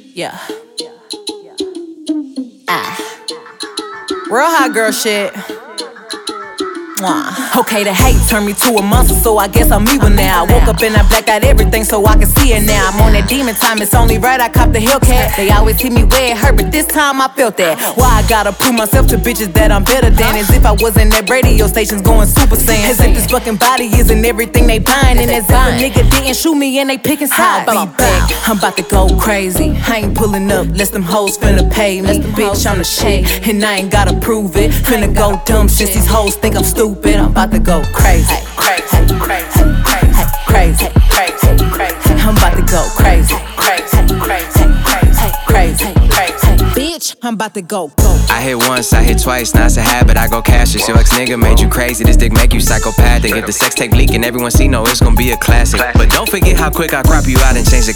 Yeah. Real hot girl shit. Okay, the hate turned me to a monster, so I guess I'm evil now. I woke up and I blacked out everything so I can see it now. I'm on that demon time, it's only right I cop the Hellcat. They always hit me where it hurt, but this time I felt that. Why I gotta prove myself to bitches that I'm better than? As if I wasn't at radio stations going super saiyan. As if this fucking body isn't everything they buying. And as if a nigga didn't shoot me and they picking sides. I'm about to go crazy, I ain't pulling up, less them hoes finna pay me. Bitch, I'm the shit, and I ain't gotta prove it. Finna go dumb since these hoes think I'm stupid. I'm about to go crazy, crazy, crazy, crazy, crazy, crazy, crazy. I'm about to go crazy, crazy, crazy, crazy, crazy. Bitch, I'm about to go. I hit once, I hit twice, now it's a habit, I go cashless. Your ex-nigga made you crazy, this dick make you psychopathic. If the sex tape leaking, everyone see, no, it's gonna be a classic. But don't forget how quick I crop you out and change the